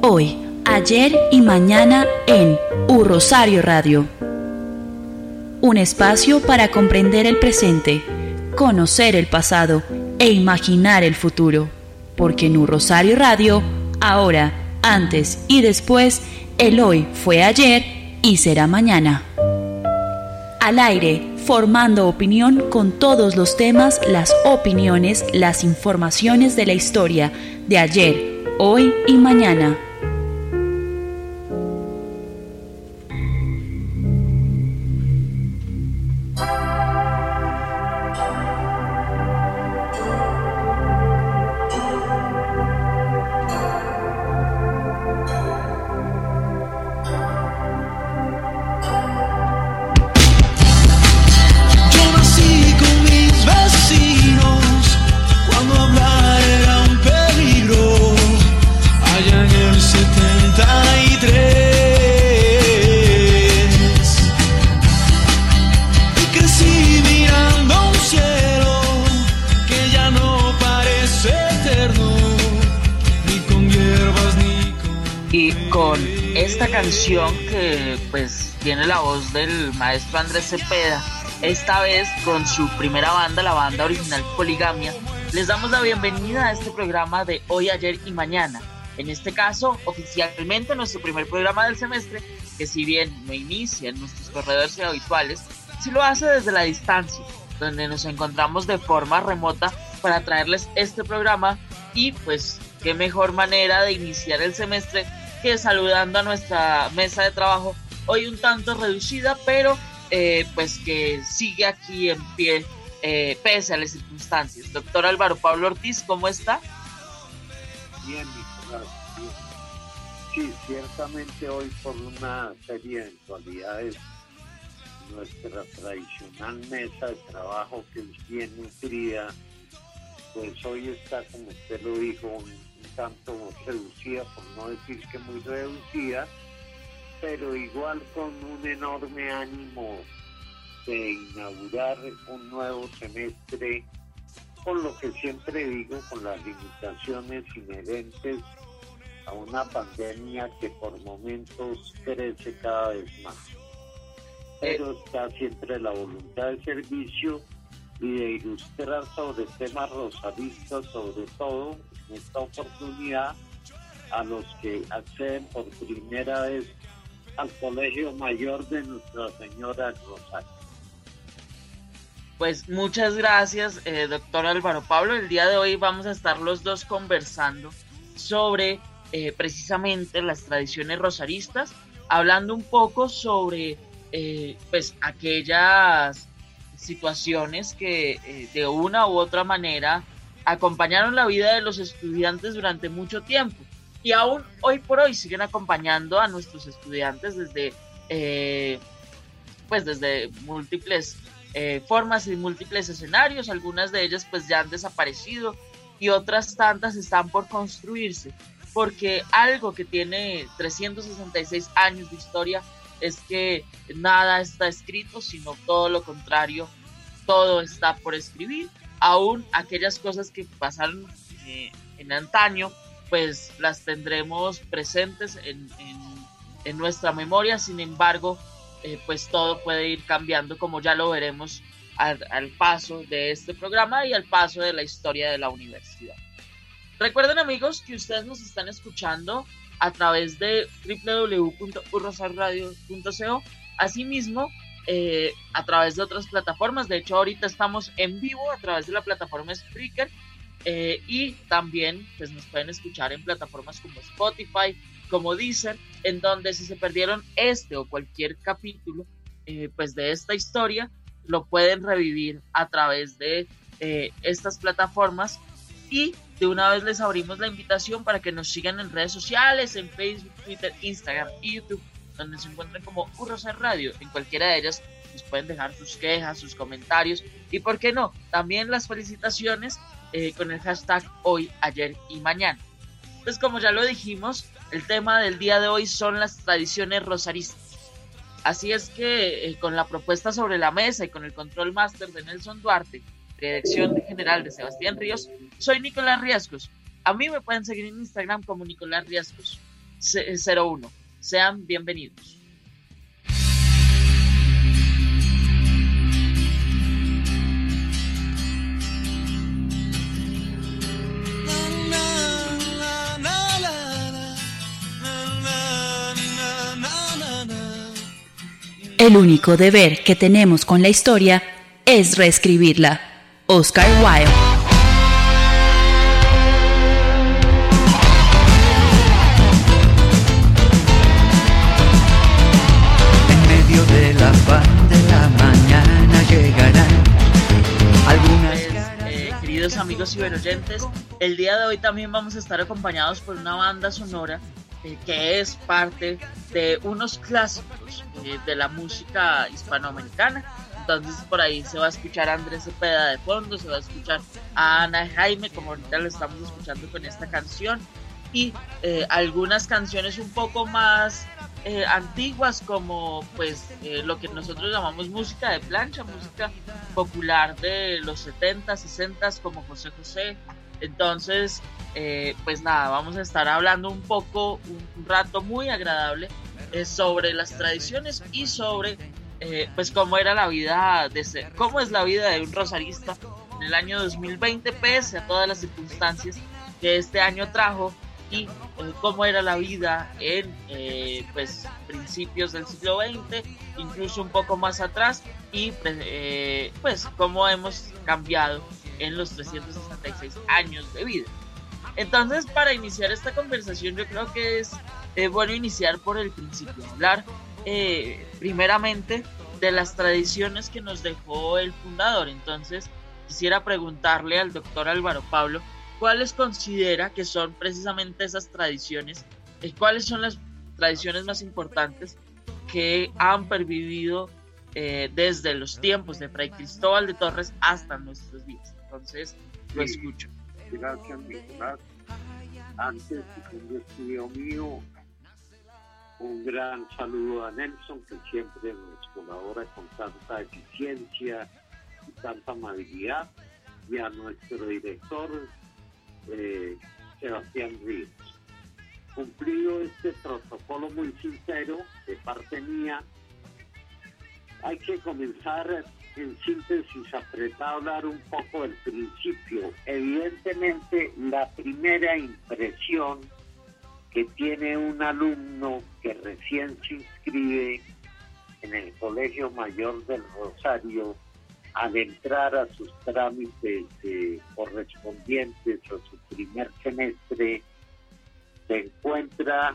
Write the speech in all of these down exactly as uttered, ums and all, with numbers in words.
Hoy, ayer y mañana en U Rosario Radio. Un espacio para comprender el presente, conocer el pasado e imaginar el futuro. Porque en U Rosario Radio, ahora, antes y después, el hoy fue ayer y será mañana. Al aire, formando opinión con todos los temas, las opiniones, las informaciones de la historia de ayer, hoy y mañana. Canción que pues tiene la voz del maestro Andrés Cepeda, esta vez con su primera banda, la banda original Poligamia. Les damos la bienvenida a este programa de Hoy, Ayer y Mañana. En este caso, oficialmente nuestro primer programa del semestre, que si bien no inicia en nuestros corredores habituales, sí lo hace desde la distancia, donde nos encontramos de forma remota para traerles este programa. Y pues qué mejor manera de iniciar el semestre que saludando a nuestra mesa de trabajo, hoy un tanto reducida, pero eh, pues que sigue aquí en pie, eh, pese a las circunstancias. Doctor Álvaro Pablo Ortiz, ¿cómo está? Bien, Nicolás, bien. Sí, ciertamente hoy por una serie de eventualidades, nuestra tradicional mesa de trabajo, que es bien nutrida, pues hoy está, como usted lo dijo, un tanto reducida, por no decir que muy reducida, pero igual con un enorme ánimo de inaugurar un nuevo semestre, con lo que siempre digo, con las limitaciones inherentes a una pandemia que por momentos crece cada vez más. Pero está siempre la voluntad de servicio y de ilustrar sobre temas rosaristas, sobre todo en esta oportunidad, a los que acceden por primera vez al Colegio Mayor de Nuestra Señora Rosario. Pues muchas gracias, eh, doctor Álvaro Pablo. El día de hoy vamos a estar los dos conversando sobre eh, precisamente las tradiciones rosaristas, hablando un poco sobre eh, pues aquellas situaciones que eh, de una u otra manera acompañaron la vida de los estudiantes durante mucho tiempo y aún hoy por hoy siguen acompañando a nuestros estudiantes desde eh, pues desde múltiples eh, formas y múltiples escenarios. Algunas de ellas pues ya han desaparecido y otras tantas están por construirse, porque algo que tiene trescientos sesenta y seis años de historia es que nada está escrito, sino todo lo contrario, todo está por escribir. Aún aquellas cosas que pasaron eh, en antaño, pues las tendremos presentes en, en, en nuestra memoria. Sin embargo, eh, pues todo puede ir cambiando, como ya lo veremos al, al paso de este programa y al paso de la historia de la universidad. Recuerden, amigos, que ustedes nos están escuchando a través de doble u doble u doble u punto u rosario radio punto co, asimismo eh, a través de otras plataformas. De hecho, ahorita estamos en vivo a través de la plataforma Spreaker, eh, y también pues nos pueden escuchar en plataformas como Spotify, como Deezer, en donde si se perdieron este o cualquier capítulo eh, pues de esta historia, lo pueden revivir a través de eh, estas plataformas. Y de una vez les abrimos la invitación para que nos sigan en redes sociales, en Facebook, Twitter, Instagram y YouTube, donde se encuentran como U Rosario Radio. En cualquiera de ellas nos pueden dejar sus quejas, sus comentarios y, ¿por qué no?, también las felicitaciones eh, con el hashtag Hoy, Ayer y Mañana. Pues como ya lo dijimos, el tema del día de hoy son las tradiciones rosaristas. Así es que eh, con la propuesta sobre la mesa y con el control máster de Nelson Duarte, dirección general de Sebastián Ríos, soy Nicolás Riascos. A mí me pueden seguir en Instagram como Nicolás Riascos. cero uno. Sean bienvenidos. El único deber que tenemos con la historia es reescribirla. Oscar Wilde. En medio del afán de la mañana llegarán algunas pues, eh, queridos amigos ciberoyentes, el día de hoy también vamos a estar acompañados por una banda sonora eh, que es parte de unos clásicos eh, de la música hispanoamericana. Entonces por ahí se va a escuchar a Andrés Cepeda de fondo, se va a escuchar a Ana Jaime, como ahorita lo estamos escuchando con esta canción, y eh, algunas canciones un poco más eh, antiguas, como pues eh, lo que nosotros llamamos música de plancha, música popular de los setenta, sesenta, como José José. Entonces, eh, pues nada, vamos a estar hablando un poco, un rato muy agradable eh, sobre las tradiciones y sobre Eh, pues cómo era la vida de ser, cómo es la vida de un rosarista en el año dos mil veinte, pese a todas las circunstancias que este año trajo, y eh, cómo era la vida en eh, pues principios del siglo veinte, incluso un poco más atrás, y eh, pues cómo hemos cambiado en los trescientos sesenta y seis años de vida. Entonces, para iniciar esta conversación, yo creo que es eh, bueno iniciar por el principio, hablar Eh, primeramente de las tradiciones que nos dejó el fundador. Entonces quisiera preguntarle al doctor Álvaro Pablo cuáles considera que son precisamente esas tradiciones, eh, cuáles son las tradiciones más importantes que han pervivido eh, desde los tiempos de Fray Cristóbal de Torres hasta nuestros días. Entonces lo sí, escucho. Gracias, Nicolás. Antes, un estudio mío, un gran saludo a Nelson, que siempre nos colabora con tanta eficiencia y tanta amabilidad, y a nuestro director, eh, Sebastián Ríos. Cumplido este protocolo muy sincero de parte mía, hay que comenzar en síntesis apretada a hablar un poco del principio. Evidentemente, la primera impresión que tiene un alumno que recién se inscribe en el Colegio Mayor del Rosario, al entrar a sus trámites eh, correspondientes a su primer semestre, se encuentra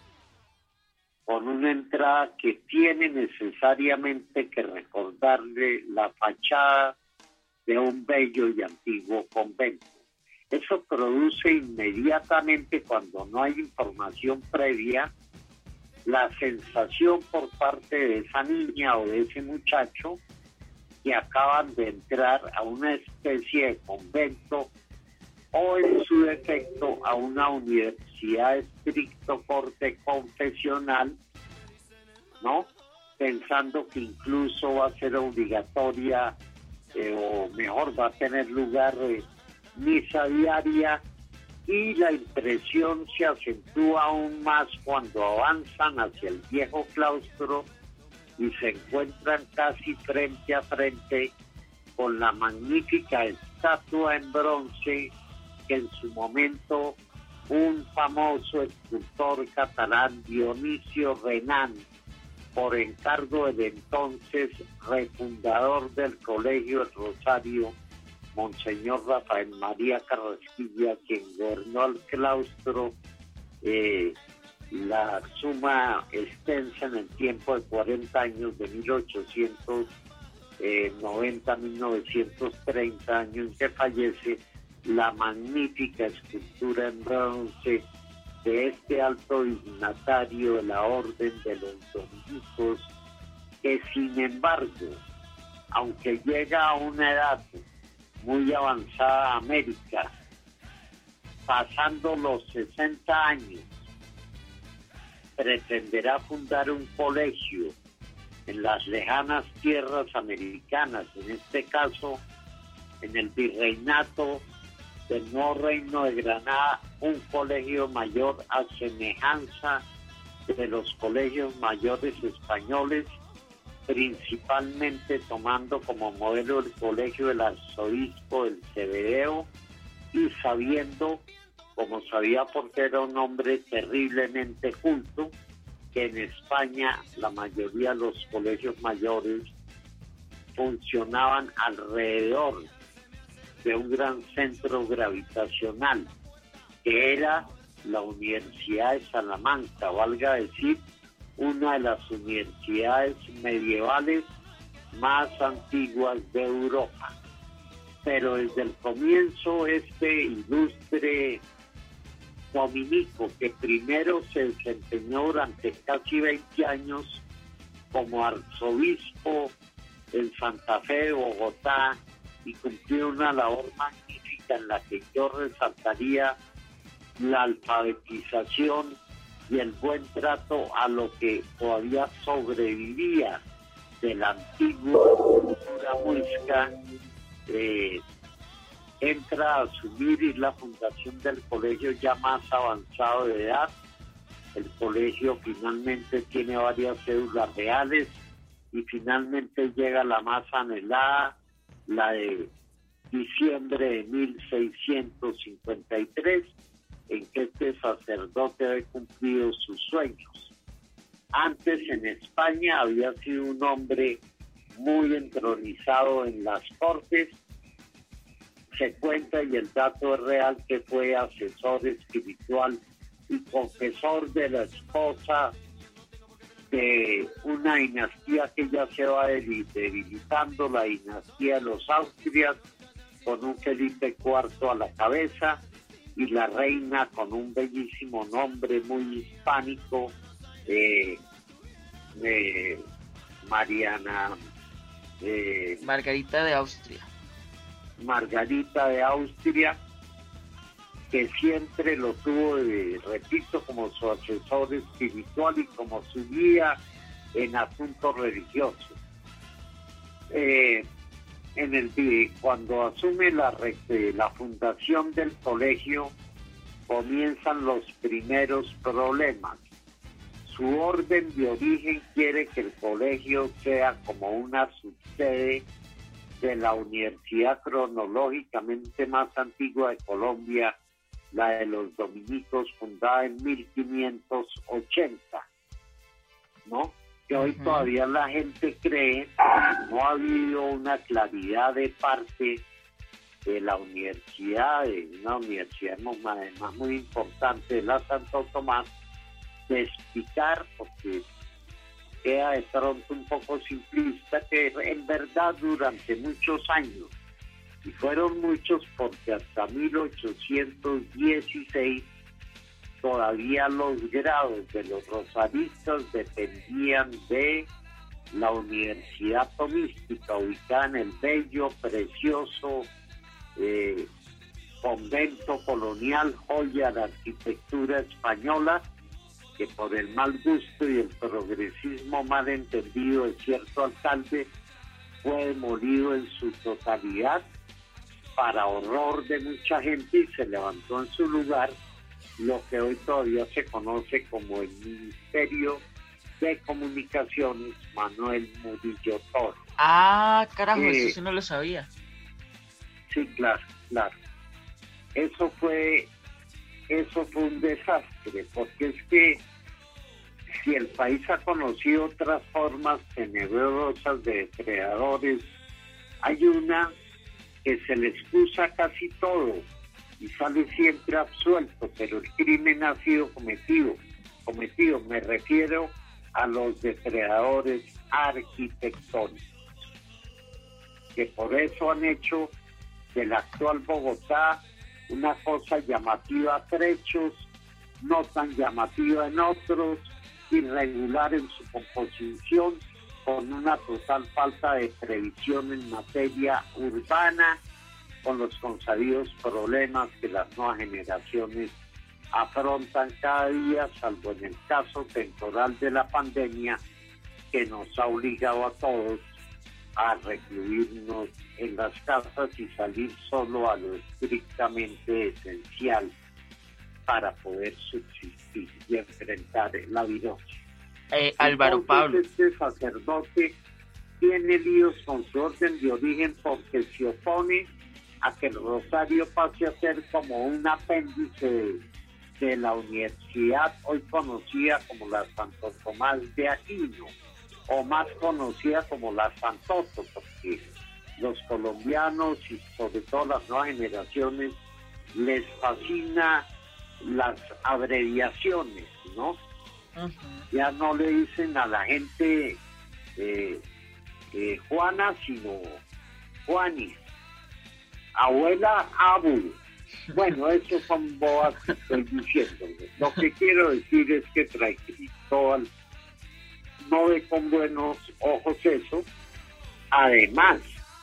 con una entrada que tiene necesariamente que recordarle la fachada de un bello y antiguo convento. Eso produce inmediatamente, cuando no hay información previa, la sensación por parte de esa niña o de ese muchacho que acaban de entrar a una especie de convento o, en su defecto, a una universidad estricto corte confesional, ¿no? Pensando que incluso va a ser obligatoria eh, o mejor va a tener lugar eh, misa diaria, y la impresión se acentúa aún más cuando avanzan hacia el viejo claustro y se encuentran casi frente a frente con la magnífica estatua en bronce que en su momento un famoso escultor catalán, Dionisio Renan, por encargo del entonces refundador del Colegio del Rosario, Monseñor Rafael María Carrasquilla, quien gobernó al claustro eh, la suma extensa en el tiempo de cuarenta años, de mil ochocientos noventa a mil novecientos treinta, año en que fallece, la magnífica escultura en bronce de este alto dignatario de la Orden de los Dominicos, que sin embargo, aunque llega a una edad muy avanzada a América, pasando los sesenta años, pretenderá fundar un colegio en las lejanas tierras americanas, en este caso en el virreinato del Nuevo Reino de Granada, un colegio mayor a semejanza de los colegios mayores españoles, principalmente tomando como modelo el colegio del arzobispo del Cebedeo, y sabiendo, como sabía porque era un hombre terriblemente culto, que en España la mayoría de los colegios mayores funcionaban alrededor de un gran centro gravitacional, que era la Universidad de Salamanca, valga decir, una de las universidades medievales más antiguas de Europa. Pero desde el comienzo este ilustre dominico, que primero se desempeñó durante casi veinte años como arzobispo en Santa Fe de Bogotá y cumplió una labor magnífica en la que yo resaltaría la alfabetización y el buen trato a lo que todavía sobrevivía de la antigua cultura muisca. Eh, entra a asumir la fundación del colegio ya más avanzado de edad. El colegio finalmente tiene varias cédulas reales y finalmente llega la más anhelada, la de diciembre de mil seiscientos cincuenta y tres, en que este sacerdote había cumplido sus sueños. Antes en España había sido un hombre muy entronizado en las cortes. Se cuenta, y el dato es real, que fue asesor espiritual y confesor de la esposa de una dinastía que ya se va debilitando, la dinastía de los Austrias, con un Felipe cuarto a la cabeza, y la reina con un bellísimo nombre muy hispánico, eh, eh, Mariana... Eh, Margarita de Austria. Margarita de Austria, que siempre lo tuvo, eh, repito, como su asesor espiritual y como su guía en asuntos religiosos. Eh, en el cuando asume la, la fundación del colegio, comienzan los primeros problemas. Su orden de origen quiere que el colegio sea como una subsede de la universidad cronológicamente más antigua de Colombia, la de los dominicos, fundada en mil quinientos ochenta, ¿no? Que hoy uh-huh. todavía la gente cree que no ha habido una claridad de parte de la universidad, de una universidad además muy importante de la Santo Tomás, de explicar, porque queda de pronto un poco simplista, que en verdad durante muchos años, y fueron muchos porque hasta mil ochocientos dieciséis todavía los grados de los rosaristas dependían de la Universidad Tomística, ubicada en el bello, precioso eh, convento colonial, joya de arquitectura española, que por el mal gusto y el progresismo mal entendido de cierto alcalde fue demolido en su totalidad para horror de mucha gente, y se levantó en su lugar lo que hoy todavía se conoce como el Ministerio de Comunicaciones Manuel Murillo Toro. Ah, carajo, eh, eso sí no lo sabía. Sí, claro, claro. Eso fue, eso fue un desastre, porque es que si el país ha conocido otras formas tenebrosas de depredadores, hay una que se le excusa casi todo y sale siempre absuelto, pero el crimen ha sido cometido. Cometido, me refiero a los depredadores arquitectónicos, que por eso han hecho del actual Bogotá una cosa llamativa a trechos, no tan llamativa en otros, irregular en su composición, con una total falta de previsión en materia urbana, con los consabidos problemas que las nuevas generaciones afrontan cada día, salvo en el caso temporal de la pandemia, que nos ha obligado a todos a recluirnos en las casas y salir solo a lo estrictamente esencial para poder subsistir y enfrentar la virosis. Eh, Álvaro Entonces, Pablo. este sacerdote tiene líos con su orden de origen porque se opone a que el rosario pase a ser como un apéndice de, de la universidad hoy conocida como la Santo Tomás de Aquino, o más conocida como la Santoto, porque los colombianos y sobre todo las nuevas generaciones les fascina las abreviaciones, ¿no? Uh-huh. Ya no le dicen a la gente eh, eh, Juana, sino Juanis, abuela Abu. Bueno, eso son boas que estoy diciendo. Lo que quiero decir es que Fray Cristóbal no ve con buenos ojos eso. Además,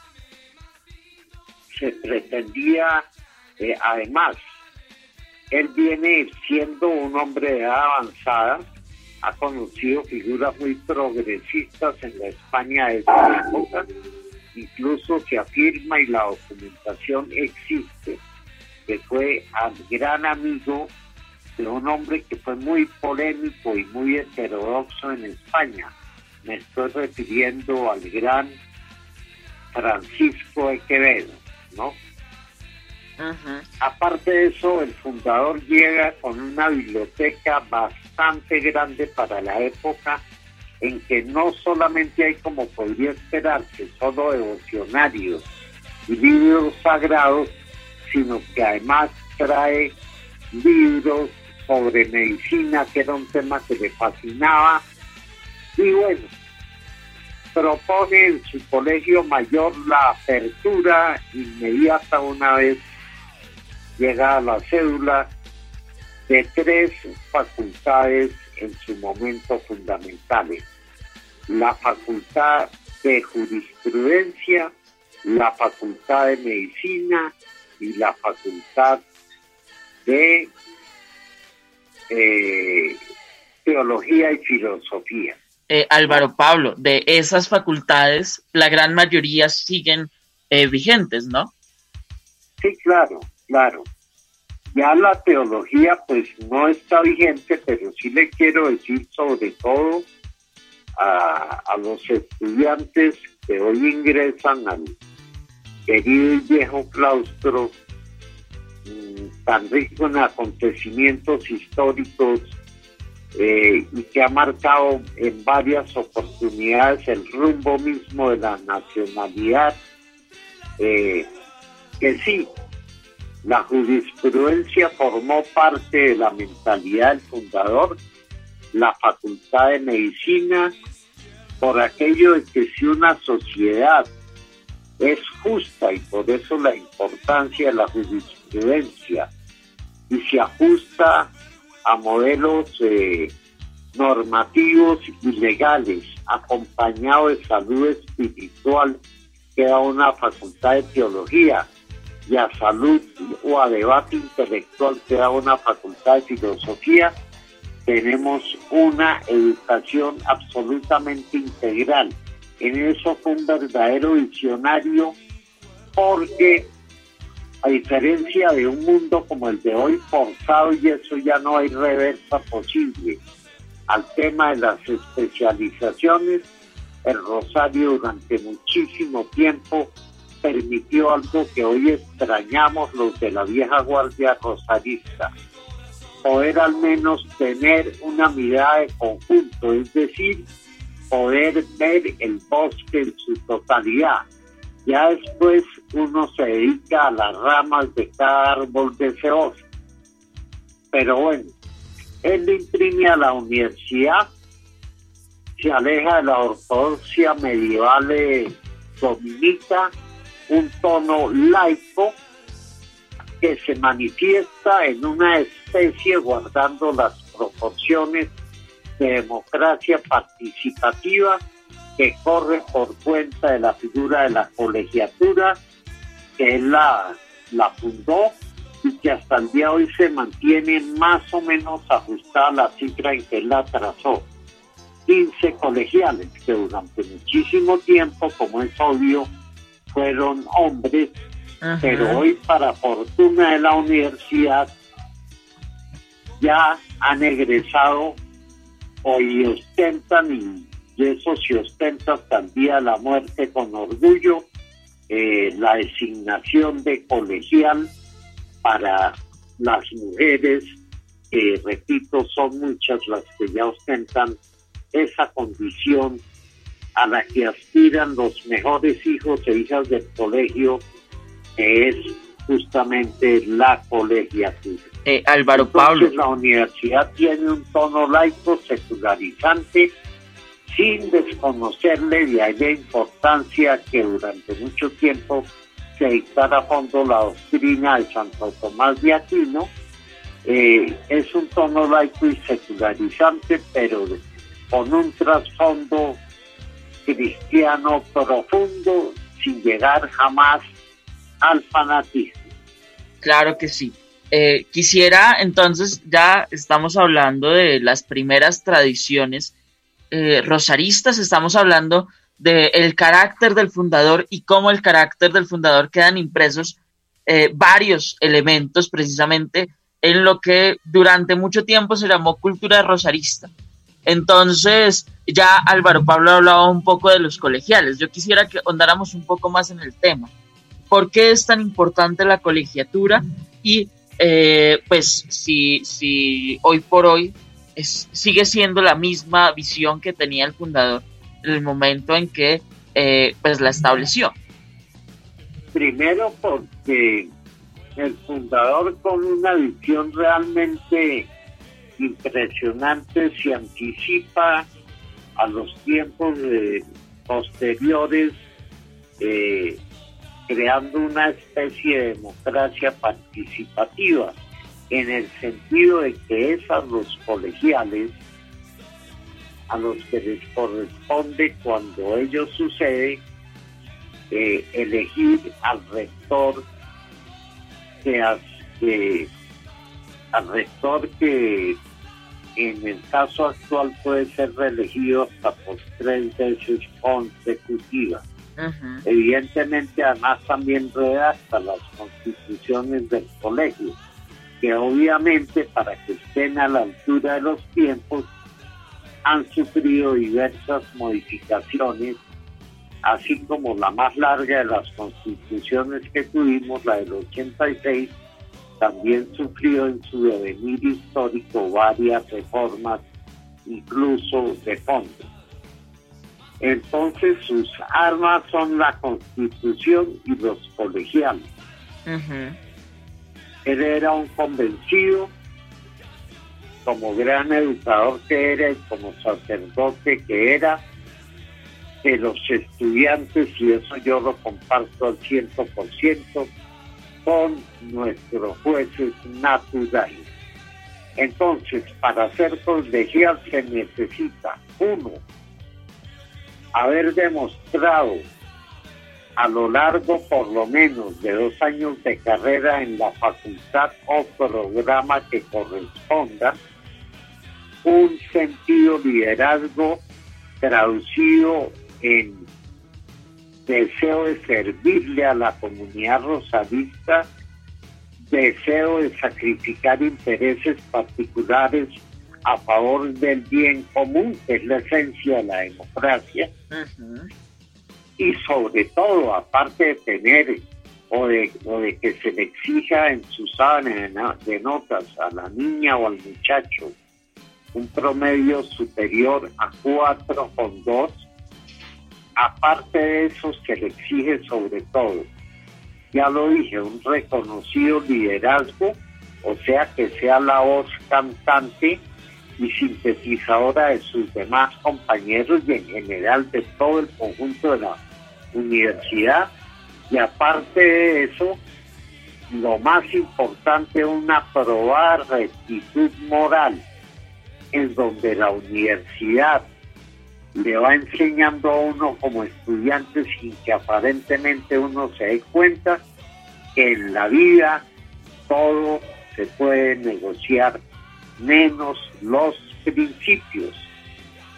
se pretendía, eh, además, él viene siendo un hombre de edad avanzada, ha conocido figuras muy progresistas en la España de esa época, incluso se afirma y la documentación existe, que fue gran amigo de un hombre que fue muy polémico y muy heterodoxo en España. Me estoy refiriendo al gran Francisco de Quevedo, ¿no? Uh-huh. Aparte de eso, el fundador llega con una biblioteca bastante grande para la época, en que no solamente hay, como podría esperarse, solo devocionarios y libros sagrados, sino que además trae libros sobre medicina, que era un tema que le fascinaba, y bueno, propone en su colegio mayor la apertura inmediata una vez llegada la cédula de tres facultades en su momento fundamentales: la facultad de jurisprudencia, la facultad de medicina y la facultad de eh, teología y filosofía. Eh, Álvaro Pablo, de esas facultades, la gran mayoría siguen eh, vigentes, ¿no? Sí, claro, claro. Ya la teología pues no está vigente, pero sí le quiero decir sobre todo a, a los estudiantes que hoy ingresan al querido y viejo claustro, mmm, tan rico en acontecimientos históricos, Eh, y que ha marcado en varias oportunidades el rumbo mismo de la nacionalidad, eh, que sí, la jurisprudencia formó parte de la mentalidad del fundador, la facultad de medicina, por aquello de que si una sociedad es justa, y por eso la importancia de la jurisprudencia, y se ajusta a modelos eh, normativos y legales, acompañado de salud espiritual, que da una facultad de teología, y a salud o a debate intelectual, que da una facultad de filosofía, tenemos una educación absolutamente integral. En eso fue un verdadero visionario, porque a diferencia de un mundo como el de hoy, forzado, y eso ya no hay reversa posible, al tema de las especializaciones, el Rosario durante muchísimo tiempo permitió algo que hoy extrañamos los de la vieja guardia rosarista: poder al menos tener una mirada de conjunto, es decir, poder ver el bosque en su totalidad. Ya después uno se dedica a las ramas de cada árbol de ese bosque. Pero bueno, él le imprime a la universidad, se aleja de la ortodoxia medieval eh, dominica, un tono laico que se manifiesta en una especie, guardando las proporciones, de democracia participativa, que corre por cuenta de la figura de la colegiatura, que él la, la fundó, y que hasta el día de hoy se mantiene más o menos ajustada a la cifra en que él la trazó. Y quince colegiales que durante muchísimo tiempo, como es obvio, fueron hombres. Ajá. Pero hoy, para fortuna de la universidad, ya han egresado hoy ostentan, y, y eso se ostenta hasta el día de la muerte con orgullo, eh, la designación de colegial para las mujeres, que, repito, son muchas las que ya ostentan esa condición a la que aspiran los mejores hijos e hijas del colegio, que es justamente la colegiatura. Eh, Álvaro Entonces, Pablo. La universidad tiene un tono laico secularizante, sin desconocerle de ahí la importancia que durante mucho tiempo se dictara a fondo la doctrina de Santo Tomás de Aquino. Eh, es un tono laico y secularizante, pero con un trasfondo cristiano profundo, sin llegar jamás al fanatismo. Claro que sí. Eh, quisiera, entonces, ya estamos hablando de las primeras tradiciones eh, rosaristas, estamos hablando del carácter del fundador y cómo el carácter del fundador quedan impresos eh, varios elementos precisamente en lo que durante mucho tiempo se llamó cultura rosarista. Entonces, ya Álvaro Pablo hablaba un poco de los colegiales. Yo quisiera que ahondáramos un poco más en el tema. ¿Por qué es tan importante la colegiatura? Y eh, pues si, si hoy por hoy es, sigue siendo la misma visión que tenía el fundador en el momento en que eh, pues la estableció. Primero porque el fundador, con una visión realmente impresionante, se anticipa a los tiempos de, posteriores, eh, creando una especie de democracia participativa, en el sentido de que es a los colegiales a los que les corresponde, cuando ello sucede, eh, elegir al rector que, que al rector que en el caso actual puede ser reelegido hasta por tres veces consecutivas. Uh-huh. Evidentemente, además, también redacta las constituciones del colegio, que obviamente, para que estén a la altura de los tiempos, han sufrido diversas modificaciones, así como la más larga de las constituciones que tuvimos, la del ochenta y seis, también sufrió en su devenir histórico varias reformas, incluso de fondo. Entonces, sus armas son la Constitución y los colegiales. Uh-huh. Él era un convencido, como gran educador que era y como sacerdote que era, que los estudiantes, y eso yo lo comparto al ciento por ciento, son nuestros jueces naturales. Entonces, para ser colegial se necesita, uno, haber demostrado a lo largo por lo menos de dos años de carrera en la facultad o programa que corresponda, un sentido liderazgo traducido en deseo de servirle a la comunidad rosarista, deseo de sacrificar intereses particulares a favor del bien común, que es la esencia de la democracia. Uh-huh. Y sobre todo, aparte de tener o de, o de que se le exija en su sábana de notas a la niña o al muchacho un promedio superior a cuatro con dos, aparte de eso se le exige sobre todo, ya lo dije, un reconocido liderazgo, o sea que sea la voz cantante y sintetizadora de sus demás compañeros y en general de todo el conjunto de la universidad. Y aparte de eso, lo más importante, una probada rectitud moral, en donde la universidad le va enseñando a uno como estudiante, sin que aparentemente uno se dé cuenta, que en la vida todo se puede negociar, menos los principios.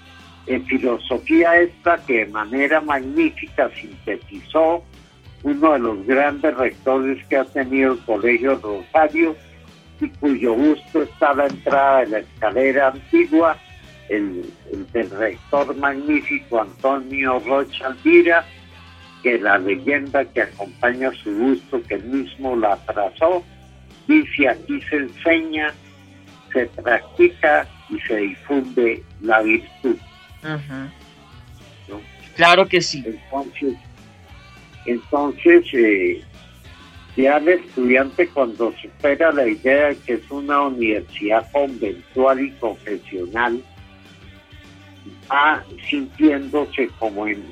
en filosofía esta que de manera magnífica sintetizó uno de los grandes rectores que ha tenido el Colegio Rosario y cuyo busto está a la entrada de la escalera antigua, el, el del rector magnífico Antonio Rocha Alvira, que la leyenda que acompaña su busto, que él mismo la trazó, dice: aquí se enseña, se practica y se difunde la virtud. Uh-huh. ¿No? Claro que sí. Entonces, entonces eh, ya el estudiante, cuando supera la idea de que es una universidad conventual y confesional, va sintiéndose como en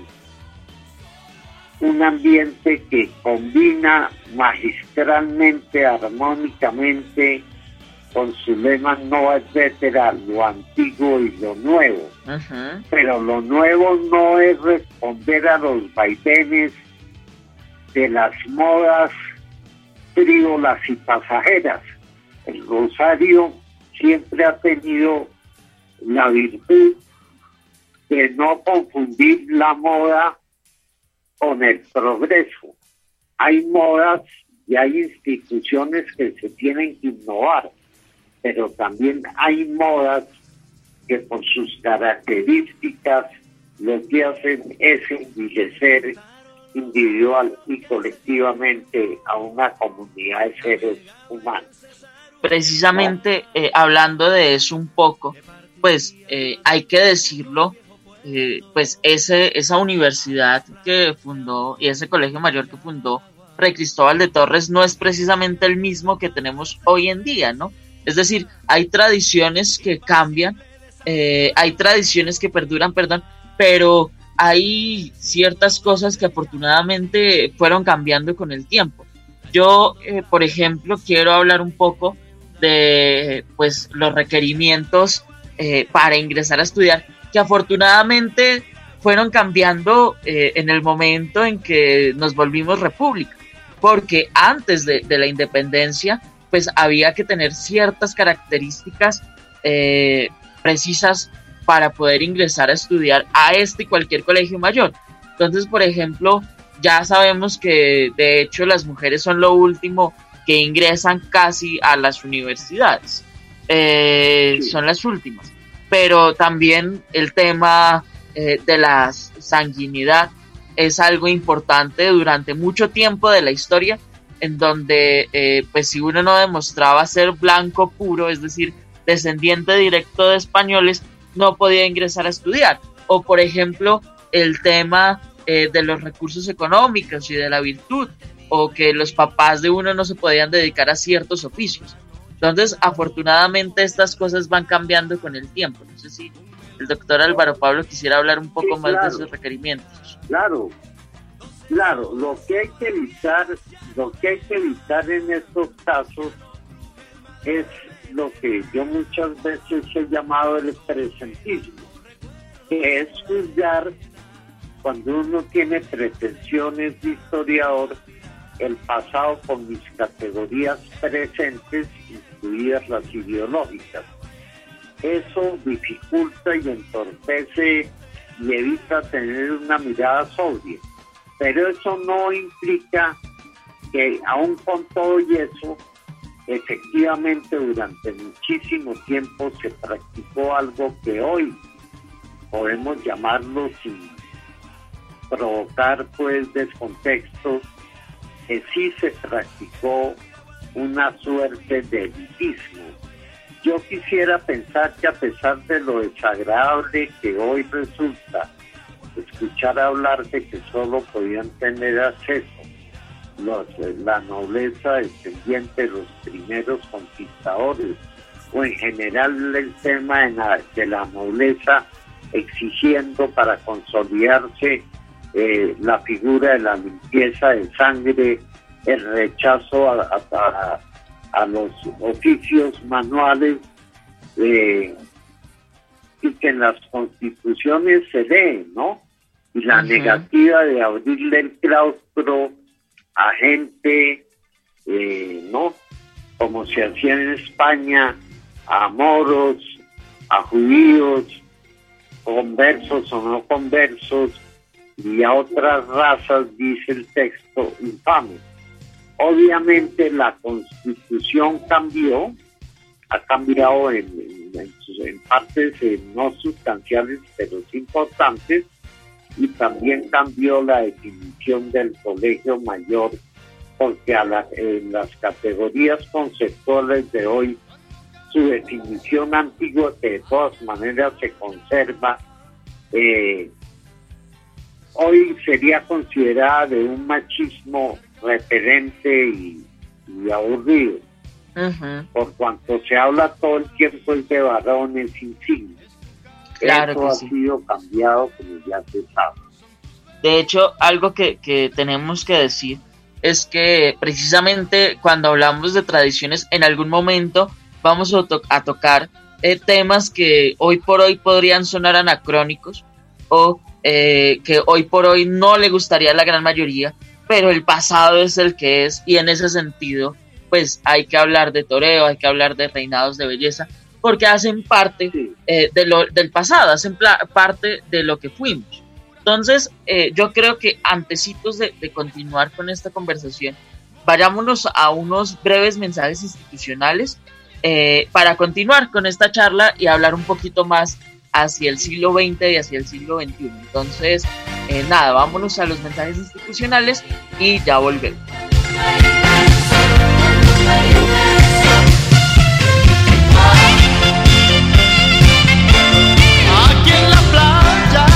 un ambiente que combina magistralmente, armónicamente, con su lema no etcétera, lo antiguo y lo nuevo. Uh-huh. Pero lo nuevo no es responder a los vaivenes de las modas frívolas y pasajeras. El Rosario siempre ha tenido la virtud de no confundir la moda con el progreso. Hay modas y hay instituciones que se tienen que innovar, pero también hay modas que por sus características lo que hacen es envilecer individual y colectivamente a una comunidad de seres humanos. Precisamente eh, hablando de eso un poco, pues eh, hay que decirlo, eh, pues ese esa universidad que fundó y ese colegio mayor que fundó Fray Cristóbal de Torres no es precisamente el mismo que tenemos hoy en día, ¿no? Es decir, hay tradiciones que cambian, eh, hay tradiciones que perduran, perdón, pero hay ciertas cosas que afortunadamente fueron cambiando con el tiempo. Yo, eh, por ejemplo, quiero hablar un poco de pues los requerimientos eh, para ingresar a estudiar, que afortunadamente fueron cambiando eh, en el momento en que nos volvimos república, porque antes de, de la independencia pues había que tener ciertas características eh, precisas para poder ingresar a estudiar a este y cualquier colegio mayor. Entonces, por ejemplo, ya sabemos que de hecho las mujeres son lo último que ingresan casi a las universidades, eh, sí. Son las últimas, pero también el tema eh, de la sanguinidad es algo importante durante mucho tiempo de la historia, en donde eh, pues si uno no demostraba ser blanco puro, es decir, descendiente directo de españoles, no podía ingresar a estudiar. O por ejemplo, el tema eh, de los recursos económicos y de la virtud, o que los papás de uno no se podían dedicar a ciertos oficios. Entonces, afortunadamente estas cosas van cambiando con el tiempo. No sé si el doctor Álvaro Pablo quisiera hablar un poco sí, más claro, de esos requerimientos. Claro, claro, lo que hay que evitar, lo que hay que evitar en estos casos es lo que yo muchas veces he llamado el presentismo, que es juzgar, cuando uno tiene pretensiones de historiador, el pasado con mis categorías presentes, incluidas las ideológicas. Eso dificulta y entorpece y evita tener una mirada sobria. Pero eso no implica que, aun con todo y eso, efectivamente durante muchísimo tiempo se practicó algo que hoy podemos llamarlo, sin provocar pues descontextos, que sí se practicó una suerte de elitismo. Yo quisiera pensar que, a pesar de lo desagradable que hoy resulta escuchar hablar de que solo podían tener acceso los, la nobleza descendiente de los primeros conquistadores, o en general el tema de la, de la nobleza exigiendo para consolidarse eh, la figura de la limpieza de sangre, el rechazo a, a, a los oficios manuales, eh, y que en las constituciones se lee, ¿no? Y la uh-huh. negativa de abrirle el claustro a gente, eh, ¿no? Como se hacía en España, a moros, a judíos, conversos o no conversos, y a otras razas, dice el texto, infames. Obviamente la Constitución cambió, ha cambiado en, en, en partes eh, no sustanciales, pero sí importantes, y también cambió la definición del colegio mayor, porque a la, en las categorías conceptuales de hoy, su definición antigua, que de todas maneras se conserva, eh, hoy sería considerada de un machismo repelente y, y aburrido, uh-huh. por cuanto se habla todo el tiempo de varones insignes. Claro Eso que ha sí. sido cambiado, como ya se sabe. De hecho, algo que, que tenemos que decir es que precisamente cuando hablamos de tradiciones, en algún momento vamos a, to- a tocar eh, temas que hoy por hoy podrían sonar anacrónicos o eh, que hoy por hoy no le gustaría a la gran mayoría, pero el pasado es el que es, y en ese sentido pues hay que hablar de toreo, hay que hablar de reinados de belleza, porque hacen parte eh, de lo, del pasado, hacen pla- parte de lo que fuimos. Entonces, eh, yo creo que antecitos de, de continuar con esta conversación, vayámonos a unos breves mensajes institucionales eh, para continuar con esta charla y hablar un poquito más hacia el siglo veinte y hacia el siglo veintiuno. Entonces, eh, nada, vámonos a los mensajes institucionales y ya volvemos. Aquí en la playa.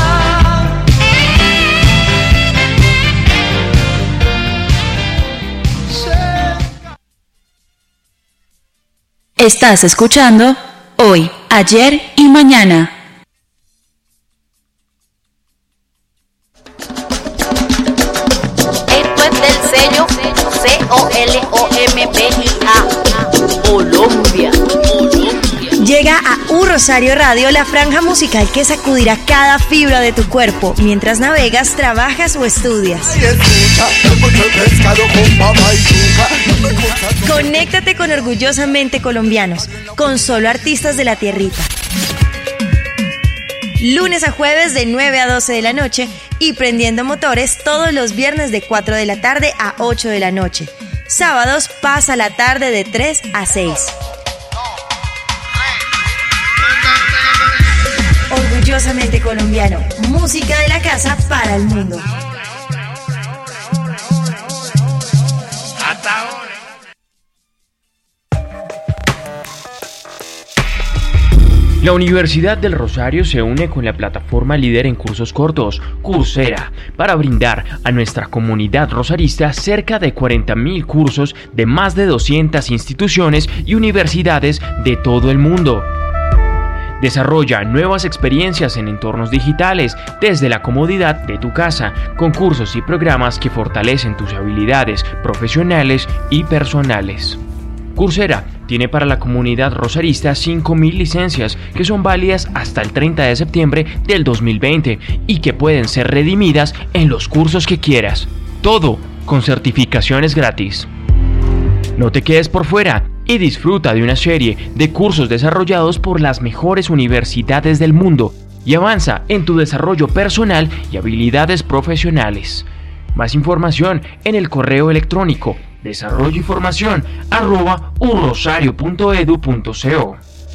Estás escuchando Hoy, Ayer y Mañana. Esto es del sello C O L O M B I A, Colombia. Llega a U Rosario Radio la franja musical que sacudirá cada fibra de tu cuerpo mientras navegas, trabajas o estudias. Conéctate con Orgullosamente Colombianos, con solo artistas de la tierrita. Lunes a jueves de nueve a doce de la noche y prendiendo motores todos los viernes de cuatro de la tarde a ocho de la noche. Sábados pasa la tarde de tres a seis. Orgullosamente Colombiano, música de la casa para el mundo. Hasta ahora. La Universidad del Rosario se une con la plataforma líder en cursos cortos, Coursera, para brindar a nuestra comunidad rosarista cerca de cuarenta mil cursos de más de doscientas instituciones y universidades de todo el mundo. Desarrolla nuevas experiencias en entornos digitales desde la comodidad de tu casa, con cursos y programas que fortalecen tus habilidades profesionales y personales. Coursera tiene para la comunidad rosarista cinco mil licencias que son válidas hasta el treinta de septiembre del dos mil veinte y que pueden ser redimidas en los cursos que quieras. Todo con certificaciones gratis. No te quedes por fuera y disfruta de una serie de cursos desarrollados por las mejores universidades del mundo y avanza en tu desarrollo personal y habilidades profesionales. Más información en el correo electrónico desarrollo y formación arroba urosario punto edu punto co.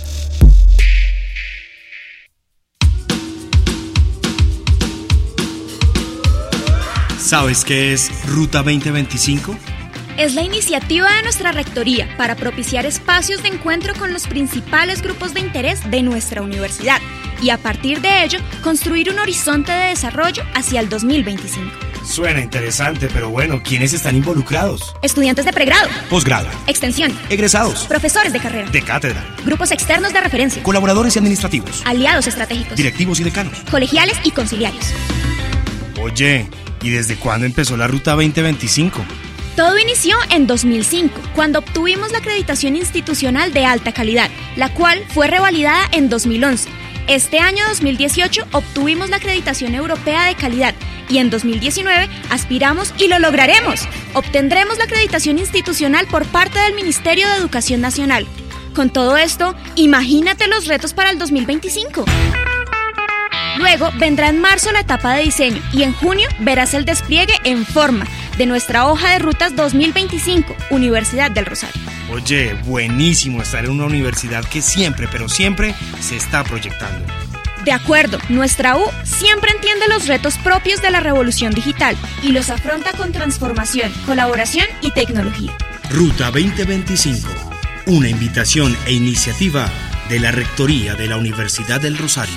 ¿Sabes qué es Ruta veinte veinticinco? Es la iniciativa de nuestra rectoría para propiciar espacios de encuentro con los principales grupos de interés de nuestra universidad y a partir de ello construir un horizonte de desarrollo hacia el dos mil veinticinco. Suena interesante, pero bueno, ¿quiénes están involucrados? Estudiantes de pregrado, Posgrado, extensión, egresados, profesores de carrera, de cátedra, grupos externos de referencia, colaboradores y administrativos, aliados estratégicos, directivos y decanos, colegiales y conciliarios. Oye, ¿y desde cuándo empezó la Ruta veinte veinticinco? Todo inició en dos mil cinco, cuando obtuvimos la acreditación institucional de alta calidad, la cual fue revalidada en dos mil once. Este año dos mil dieciocho obtuvimos la acreditación europea de calidad y en dos mil diecinueve aspiramos y lo lograremos. Obtendremos la acreditación institucional por parte del Ministerio de Educación Nacional. Con todo esto, imagínate los retos para el dos mil veinticinco. Luego vendrá en marzo la etapa de diseño y en junio verás el despliegue en forma de nuestra hoja de rutas dos mil veinticinco, Universidad del Rosario. Oye, buenísimo estar en una universidad que siempre, pero siempre se está proyectando. De acuerdo, nuestra U siempre entiende los retos propios de la revolución digital y los afronta con transformación, colaboración y tecnología. Ruta veinte veinticinco, una invitación e iniciativa de la Rectoría de la Universidad del Rosario.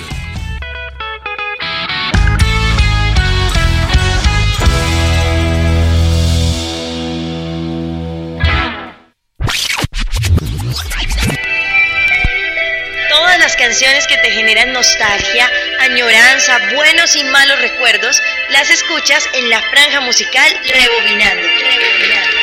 Todas las canciones que te generan nostalgia, añoranza, buenos y malos recuerdos, las escuchas en la franja musical Rebobinando. Rebobinando.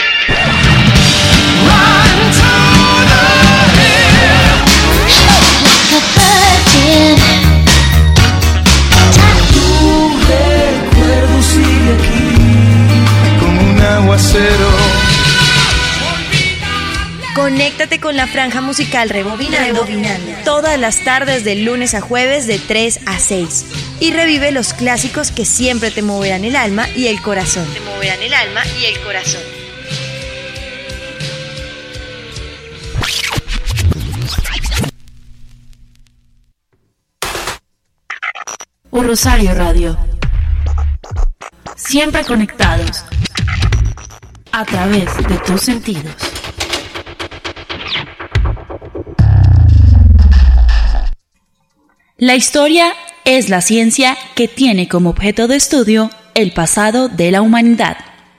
Tu recuerdo sigue aquí como un aguacero. Conéctate con la franja musical Rebobinando, Rebobinando todas las tardes de lunes a jueves de tres a seis y revive los clásicos que siempre te moverán el alma y el corazón. Te moverán el alma y el corazón. Un Rosario Radio. Siempre conectados a través de tus sentidos. La historia es la ciencia que tiene como objeto de estudio el pasado de la humanidad.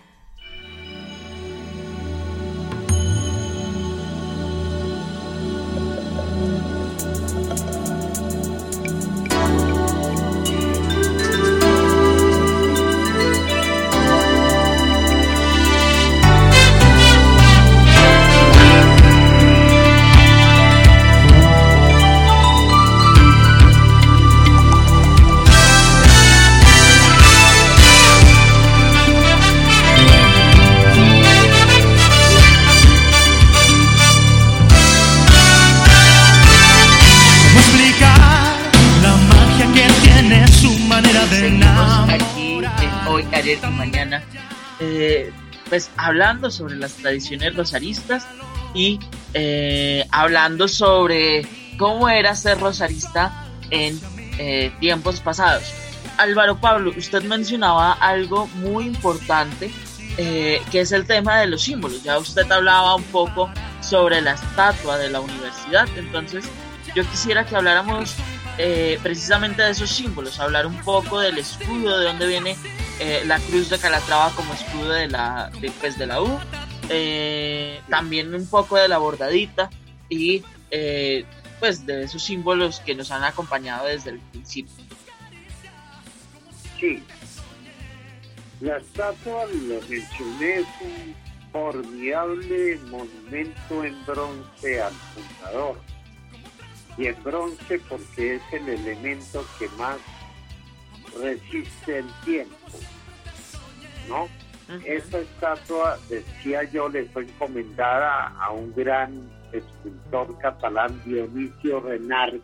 Y mañana, eh, pues hablando sobre las tradiciones rosaristas y eh, hablando sobre cómo era ser rosarista en eh, tiempos pasados. Álvaro Pablo, usted mencionaba algo muy importante, eh, que es el tema de los símbolos. Ya usted hablaba un poco sobre la estatua de la universidad, entonces yo quisiera que habláramos eh, precisamente de esos símbolos, hablar un poco del escudo, de dónde viene Eh, la cruz de Calatrava como escudo de la, de, pues de la U, eh, también un poco de la bordadita y eh, pues de esos símbolos que nos han acompañado desde el principio. Sí, la estatua, lo mencioné, es un formidable monumento en bronce al fundador, y en bronce porque es el elemento que más resiste el tiempo, ¿no? Uh-huh. Esta estatua, decía yo, le fue encomendada a un gran escultor catalán, Dionisio Renart,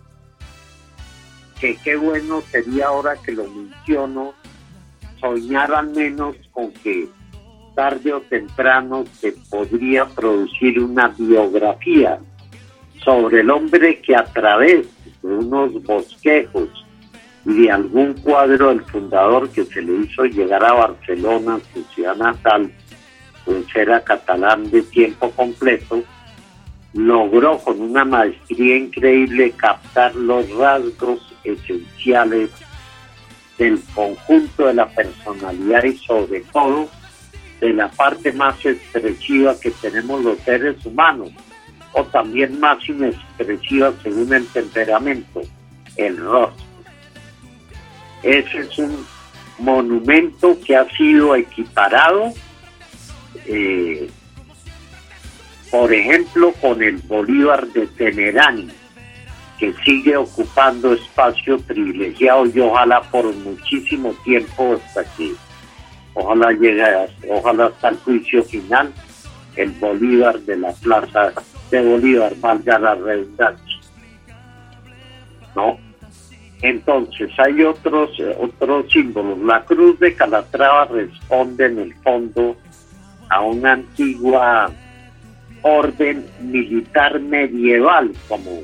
que qué bueno sería, ahora que lo menciono, soñar al menos con que tarde o temprano se podría producir una biografía sobre el hombre que a través de unos bosquejos y de algún cuadro del fundador que se le hizo llegar a Barcelona, su ciudad natal, pues era catalán de tiempo completo, logró con una maestría increíble captar los rasgos esenciales del conjunto de la personalidad y sobre todo de la parte más expresiva que tenemos los seres humanos, o también más inexpresiva según el temperamento, el rostro. Ese es un monumento que ha sido equiparado, eh, por ejemplo, con el Bolívar de Teherán, que sigue ocupando espacio privilegiado y ojalá por muchísimo tiempo hasta que, ojalá llegue, ojalá hasta el juicio final, el Bolívar de la Plaza de Bolívar, valga la redundancia, ¿no? Entonces hay otros, otros símbolos. La cruz de Calatrava responde en el fondo a una antigua orden militar medieval, como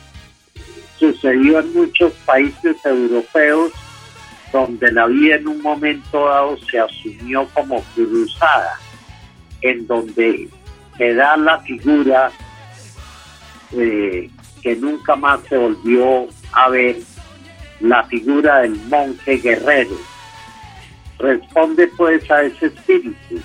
sucedió en muchos países europeos, donde la vida en un momento dado se asumió como cruzada, en donde se da la figura eh, que nunca más se volvió a ver, la figura del monje guerrero. Responde pues a ese espíritu.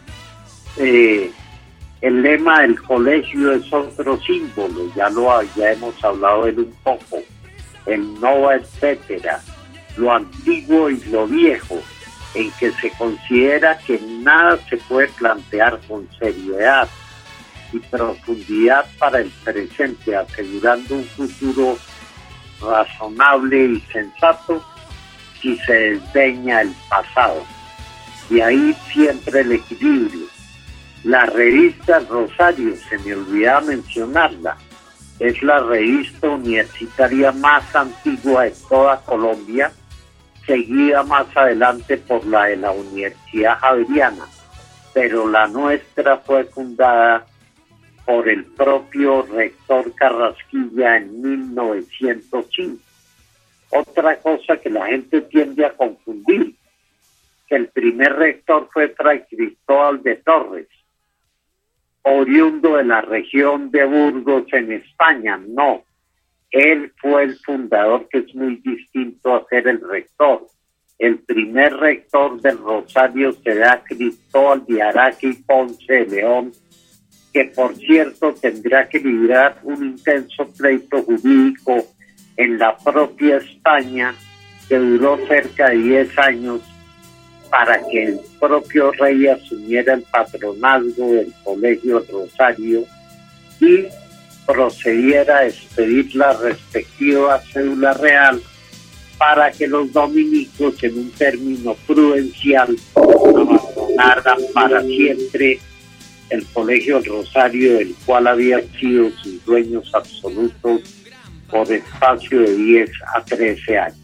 Eh, el lema del colegio es otro símbolo, ya lo ya hemos hablado de él un poco, el nova etcétera, lo antiguo y lo viejo, en que se considera que nada se puede plantear con seriedad y profundidad para el presente, asegurando un futuro razonable y sensato si se desdeña el pasado. Y ahí siempre el equilibrio. La revista Rosario, se me olvidaba mencionarla, es la revista universitaria más antigua de toda Colombia, seguida más adelante por la de la Universidad Javeriana, pero la nuestra fue fundada por el propio rector Carrasquilla en mil novecientos cinco. Otra cosa que la gente tiende a confundir, que el primer rector fue Fray Cristóbal de Torres, oriundo de la región de Burgos en España. No, él fue el fundador, que es muy distinto a ser el rector. El primer rector del Rosario será Cristóbal de Araque y Ponce de León, que por cierto tendrá que librar un intenso pleito jurídico en la propia España, que duró cerca de diez años, para que el propio rey asumiera el patronazgo del Colegio Rosario y procediera a expedir la respectiva cédula real para que los dominicos, en un término prudencial, abandonaran para siempre el Colegio Rosario, del cual habían sido sus dueños absolutos por espacio de diez a trece años.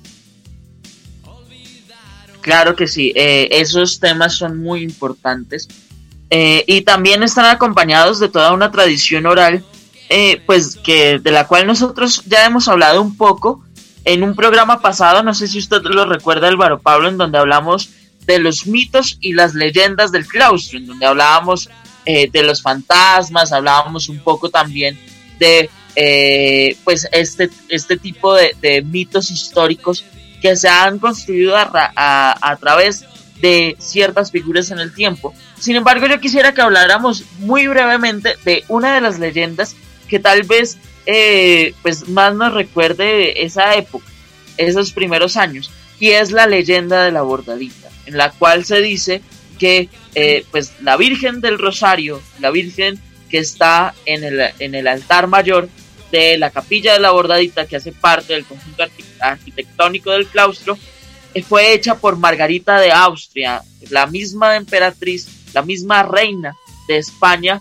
Claro que sí, eh, esos temas son muy importantes eh, y también están acompañados de toda una tradición oral, eh, pues que de la cual nosotros ya hemos hablado un poco en un programa pasado, no sé si usted lo recuerda, Álvaro Pablo, en donde hablamos de los mitos y las leyendas del claustro, en donde hablábamos eh, de los fantasmas, hablábamos un poco también de eh, pues este, este tipo de, de mitos históricos que se han construido a, a, a través de ciertas figuras en el tiempo. Sin embargo, yo quisiera que habláramos muy brevemente de una de las leyendas que tal vez eh, pues más nos recuerde esa época, esos primeros años, y es la leyenda de la bordadita, en la cual se dice que eh, pues la Virgen del Rosario, la Virgen que está en el, en el altar mayor de la capilla de la bordadita, que hace parte del conjunto arquitectónico del claustro, fue hecha por Margarita de Austria, la misma emperatriz, la misma reina de España,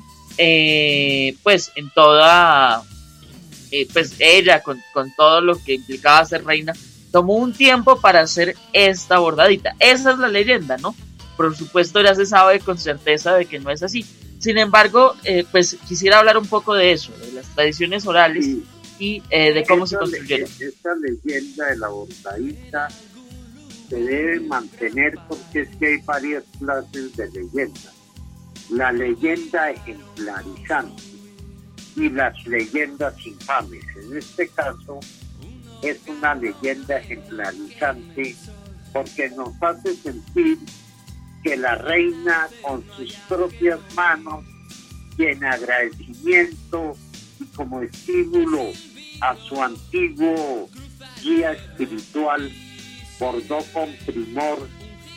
eh, pues en toda, eh, pues ella con, con todo lo que implicaba ser reina, tomó un tiempo para hacer esta bordadita. Esa es la leyenda, ¿no? Por supuesto ya se sabe con certeza de que no es así. Sin embargo, eh, pues quisiera hablar un poco de eso, de las tradiciones orales sí. y eh, de cómo esta se construyeron. Esta leyenda de la bordadita se debe mantener porque es que hay varias clases de leyenda. La leyenda ejemplarizante y las leyendas infames. En este caso es una leyenda ejemplarizante porque nos hace sentir que la reina con sus propias manos y en agradecimiento y como estímulo a su antiguo guía espiritual bordó con primor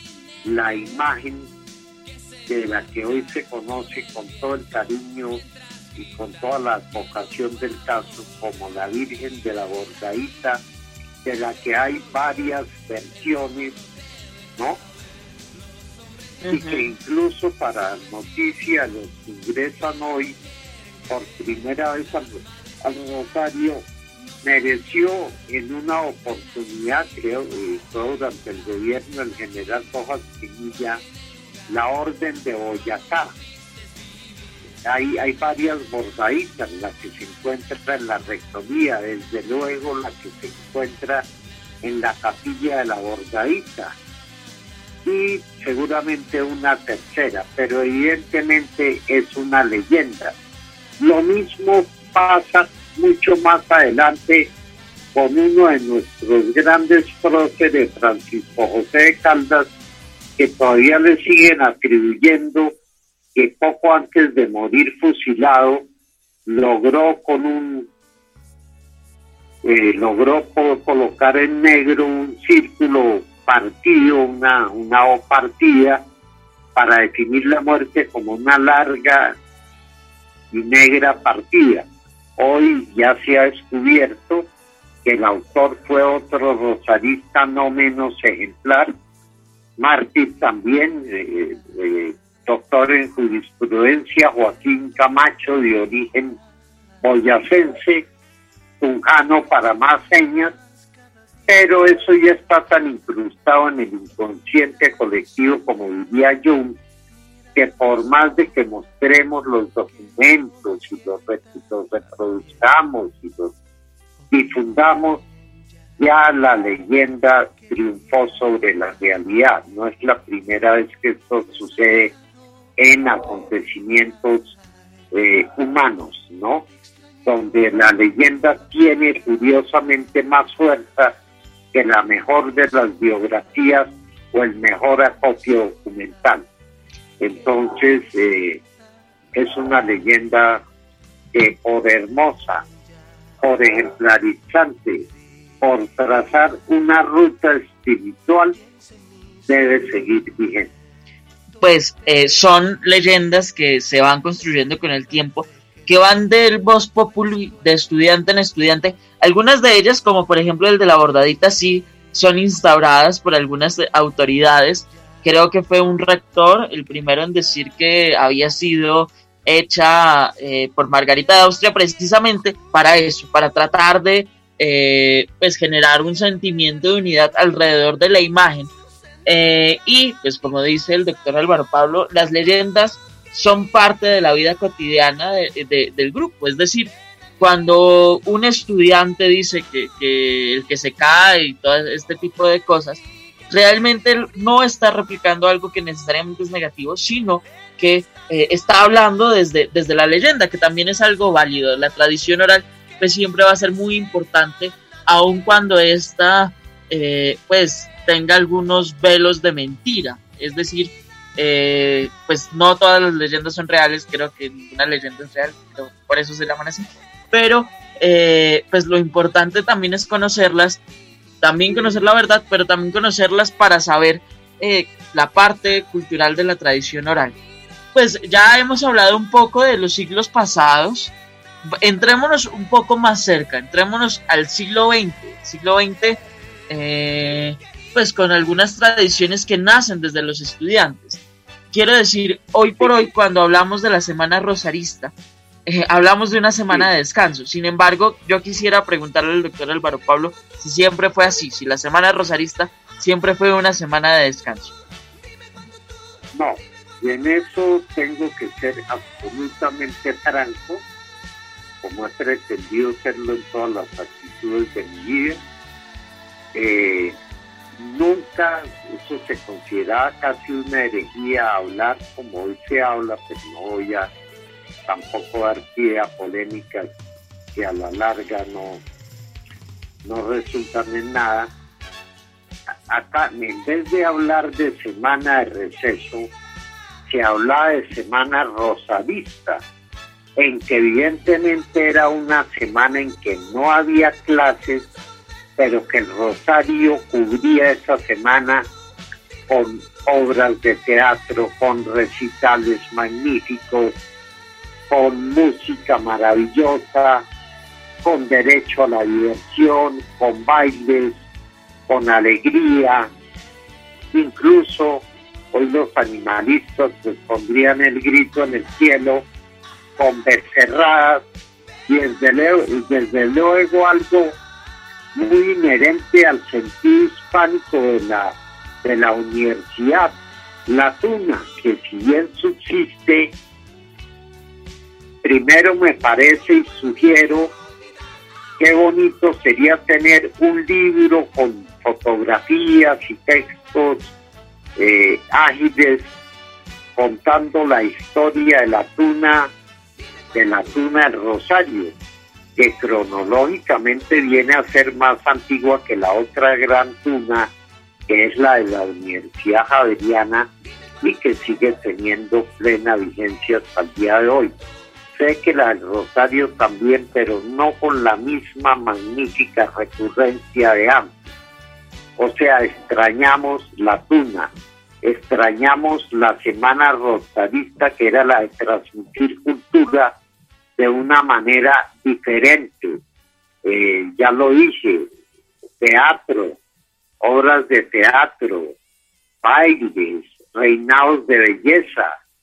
la imagen de la que hoy se conoce con todo el cariño y con toda la vocación del caso como la Virgen de la Bordadita, de la que hay varias versiones, ¿no? Uh-huh. Y que incluso para noticias los ingresan hoy por primera vez al, al Rosario mereció en una oportunidad, creo, eh, fue durante el gobierno del general Rojas Pinilla, la Orden de Boyacá. Hay, hay varias bordaditas, la que se encuentra en la rectoría, desde luego la que se encuentra en la capilla de la bordadita, y seguramente una tercera, pero evidentemente es una leyenda. Lo mismo pasa mucho más adelante con uno de nuestros grandes próceres, Francisco José de Caldas, que todavía le siguen atribuyendo que poco antes de morir fusilado logró con un eh, logró colocar en negro un círculo partido, una, una O partida, para definir la muerte como una larga y negra partida. Hoy ya se ha descubierto que el autor fue otro rosarista no menos ejemplar, mártir también, eh, eh, doctor en jurisprudencia, Joaquín Camacho, de origen boyacense, tunjano para más señas, pero eso ya está tan incrustado en el inconsciente colectivo, como diría Jung, que por más de que mostremos los documentos y los, los reproduzcamos y los difundamos, ya la leyenda triunfó sobre la realidad. No es la primera vez que esto sucede en acontecimientos eh, humanos, ¿no? Donde la leyenda tiene curiosamente más fuerza que la mejor de las biografías o el mejor acopio documental. Entonces, eh, es una leyenda que por hermosa, por ejemplarizante, por trazar una ruta espiritual, debe seguir vigente. Pues eh, son leyendas que se van construyendo con el tiempo, que van del voz populi de estudiante en estudiante. Algunas de ellas, como por ejemplo el de la bordadita, sí son instauradas por algunas autoridades. Creo que fue un rector el primero en decir que había sido hecha eh, por Margarita de Austria precisamente para eso, para tratar de eh, pues generar un sentimiento de unidad alrededor de la imagen. Eh, y pues como dice el doctor Álvaro Pablo, las leyendas son parte de la vida cotidiana de, de, del grupo. Es decir, cuando un estudiante dice que, que el que se cae y todo este tipo de cosas, realmente no está replicando algo que necesariamente es negativo, sino que eh, está hablando desde, desde la leyenda, que también es algo válido. La tradición oral pues siempre va a ser muy importante, aun cuando esta eh, pues tenga algunos velos de mentira. Es decir, eh, pues no todas las leyendas son reales, creo que ninguna leyenda es real, pero por eso se llaman así, pero eh, pues lo importante también es conocerlas, también conocer la verdad, pero también conocerlas para saber eh, la parte cultural de la tradición oral. Pues ya hemos hablado un poco de los siglos pasados, entrémonos un poco más cerca, entrémonos al siglo veinte, siglo veinte, eh, pues con algunas tradiciones que nacen desde los estudiantes. Quiero decir, hoy por hoy, cuando hablamos de la Semana Rosarista, eh, hablamos de una semana de descanso. Sin embargo, yo quisiera preguntarle al doctor Álvaro Pablo si siempre fue así, si la Semana Rosarista siempre fue una semana de descanso. No, y en eso tengo que ser absolutamente franco, como he pretendido serlo en todas las actitudes de mi vida. Eh, nunca eso se consideraba casi una herejía hablar como hoy se habla, pero no voy a tampoco dar pie a polémicas que a la larga no, no resultan en nada. Acá, en vez de hablar de semana de receso, se hablaba de semana rosarista, en que evidentemente era una semana en que no había clases, pero que el Rosario cubría esa semana con obras de teatro, con recitales magníficos, con música maravillosa, con derecho a la diversión, con bailes, con alegría. Incluso hoy los animalistas les pondrían el grito en el cielo, con becerradas, y desde luego, desde luego algo muy inherente al sentido hispánico de la, de la universidad, la tuna, que si bien subsiste, primero me parece y sugiero qué bonito sería tener un libro con fotografías y textos eh, ágiles contando la historia de la tuna, de la tuna del Rosario, que cronológicamente viene a ser más antigua que la otra gran tuna, que es la de la Universidad Javeriana, y que sigue teniendo plena vigencia hasta el día de hoy. Sé que la del Rosario también, pero no con la misma magnífica recurrencia de antes. O sea, extrañamos la tuna, extrañamos la semana rosarista, que era la de transmitir cultura de una manera diferente. Eh, ya lo dije, teatro, obras de teatro, bailes, reinados de belleza.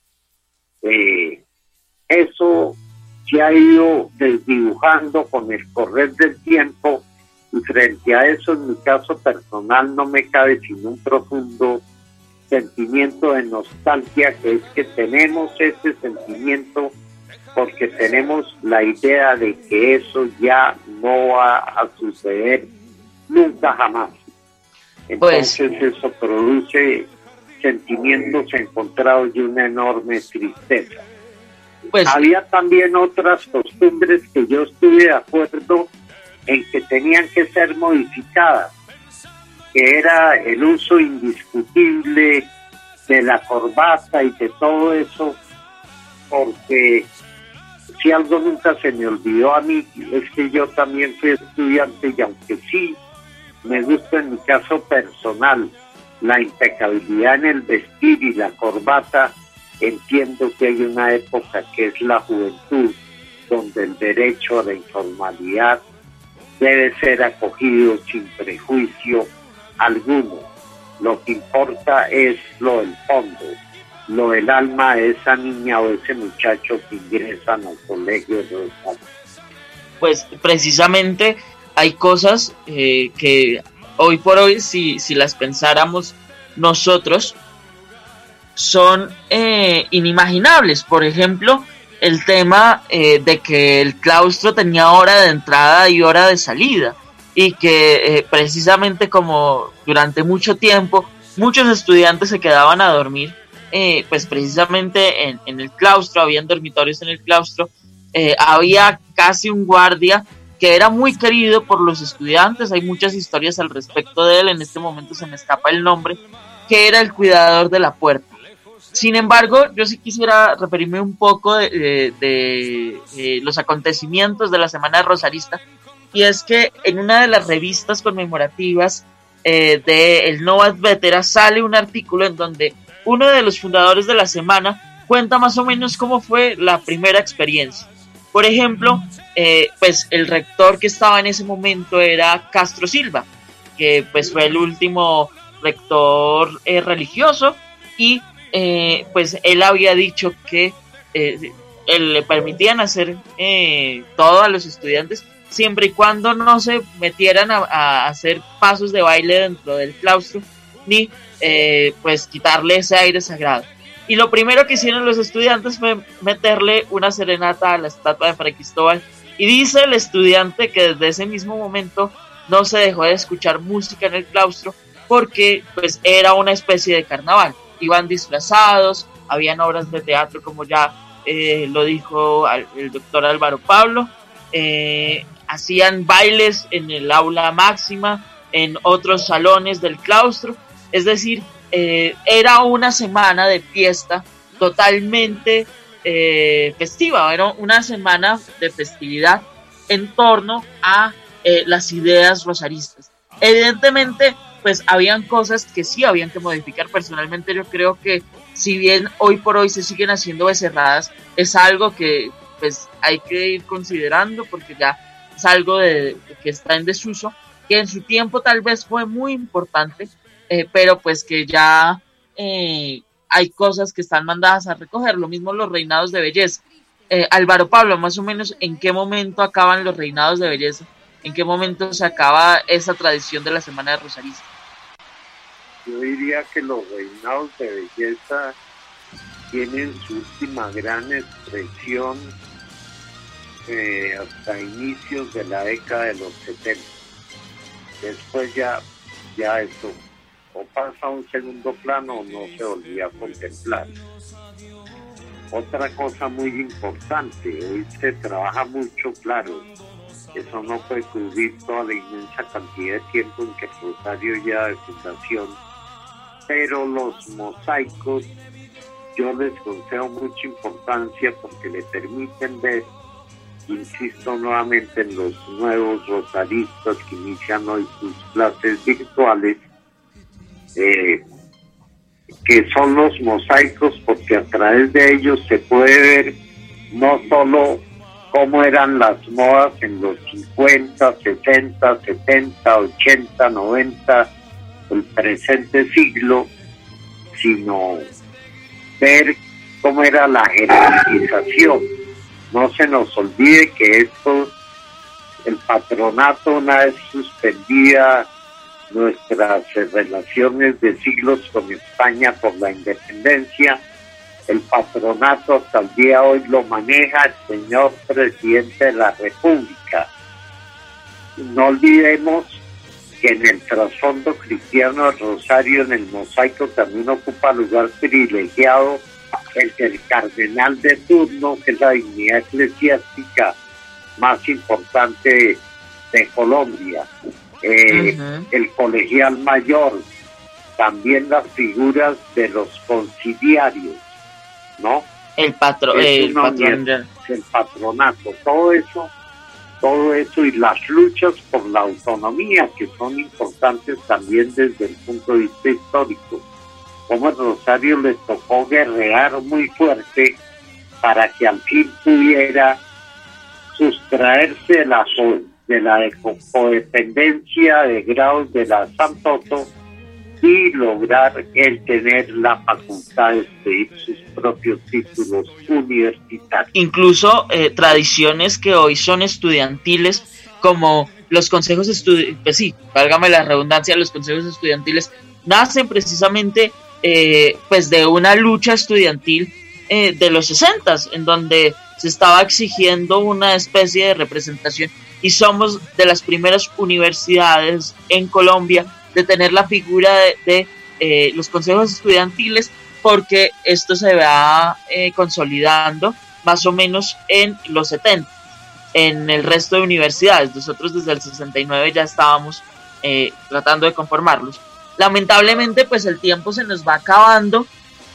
Eh, eso se ha ido desdibujando con el correr del tiempo, y frente a eso, en mi caso personal, no me cabe sino un profundo sentimiento de nostalgia, que es que tenemos ese sentimiento porque tenemos la idea de que eso ya no va a suceder nunca jamás. Entonces pues, eso produce sentimientos encontrados y una enorme tristeza. Pues, había también otras costumbres que yo estuve de acuerdo en que tenían que ser modificadas, que era el uso indiscutible de la corbata y de todo eso, porque si algo nunca se me olvidó a mí, es que yo también fui estudiante, y aunque sí me gusta en mi caso personal la impecabilidad en el vestir y la corbata, entiendo que hay una época que es la juventud, donde el derecho a la informalidad debe ser acogido sin prejuicio alguno. Lo que importa es lo del fondo, lo del alma de esa niña o ese muchacho que ingresan al colegio de los padres. Pues precisamente hay cosas eh, que hoy por hoy, si, si las pensáramos nosotros, son eh, inimaginables. Por ejemplo, el tema eh, de que el claustro tenía hora de entrada y hora de salida, y que eh, precisamente como durante mucho tiempo muchos estudiantes se quedaban a dormir, eh, pues precisamente en, en el claustro, habían dormitorios en el claustro, eh, había casi un guardia que era muy querido por los estudiantes. Hay muchas historias al respecto de él, en este momento se me escapa el nombre, que era el cuidador de la puerta. Sin embargo, yo sí quisiera referirme un poco de, de, de, de los acontecimientos de la Semana Rosarista, y es que en una de las revistas conmemorativas eh, de el Novat Vetera sale un artículo en donde uno de los fundadores de la semana cuenta más o menos cómo fue la primera experiencia. Por ejemplo, eh, pues el rector que estaba en ese momento era Castro Silva, que pues fue el último rector eh, religioso, y eh, pues él había dicho que eh, él le permitían hacer eh, todo a los estudiantes siempre y cuando no se metieran a, a hacer pasos de baile dentro del claustro, ni eh, pues quitarle ese aire sagrado. Y lo primero que hicieron los estudiantes fue meterle una serenata a la estatua de Fray Cristóbal, y dice el estudiante que desde ese mismo momento no se dejó de escuchar música en el claustro, porque pues era una especie de carnaval. Iban disfrazados, habían obras de teatro, como ya eh, lo dijo el doctor Álvaro Pablo, eh, hacían bailes en el aula máxima, en otros salones del claustro, es decir, eh, era una semana de fiesta totalmente eh, festiva, era una semana de festividad en torno a eh, las ideas rosaristas. Evidentemente, pues habían cosas que sí habían que modificar. Personalmente yo creo que si bien hoy por hoy se siguen haciendo becerradas, es algo que pues hay que ir considerando, porque ya es algo de, que está en desuso, que en su tiempo tal vez fue muy importante, eh, pero pues que ya eh, hay cosas que están mandadas a recoger. Lo mismo los reinados de belleza. eh, Álvaro Pablo, más o menos, ¿en qué momento acaban los reinados de belleza? ¿En qué momento se acaba esa tradición de la Semana de Rosarista? Yo diría que los reinados de belleza tienen su última gran expresión eh, hasta inicios de la década de los setenta. Después ya, ya eso o pasa a un segundo plano o no se volvía a contemplar. Otra cosa muy importante, hoy se trabaja mucho, claro, eso no puede cubrir toda la inmensa cantidad de tiempo en que Rosario ya de fundación, pero los mosaicos yo les concedo mucha importancia porque le permiten ver, insisto nuevamente en los nuevos rosaristas que inician hoy sus clases virtuales, eh, que son los mosaicos, porque a través de ellos se puede ver no solo cómo eran las modas en los cincuenta, sesenta, setenta, ochenta, noventa, el presente siglo, sino ver cómo era la jerarquización. No se nos olvide que esto, el patronato, una vez suspendida nuestras relaciones de siglos con España por la independencia, el patronato hasta el día de hoy lo maneja el señor presidente de la República. No olvidemos que en el trasfondo cristiano del Rosario, en el mosaico, también ocupa lugar privilegiado el del cardenal de turno, que es la dignidad eclesiástica más importante de, de Colombia. Eh, uh-huh. El colegial mayor, también las figuras de los conciliarios, ¿no? El, patro, el, patrón de... el patronato, todo eso, todo eso y las luchas por la autonomía, que son importantes también desde el punto de vista histórico. Como el Rosario le tocó guerrear muy fuerte para que al fin pudiera sustraerse de la, de la codependencia de grados de la Santoto y lograr el tener la facultad de expedir sus propios títulos universitarios. Incluso eh, tradiciones que hoy son estudiantiles, como los consejos estudiantiles, pues sí, válgame la redundancia, los consejos estudiantiles nacen precisamente eh, pues de una lucha estudiantil eh, de los sesentas, en donde se estaba exigiendo una especie de representación, y somos de las primeras universidades en Colombia de tener la figura de, de eh, los consejos estudiantiles, porque esto se va eh, consolidando más o menos en los setenta. En el resto de universidades, nosotros desde el sesenta y nueve ya estábamos eh, tratando de conformarlos. Lamentablemente, pues el tiempo se nos va acabando.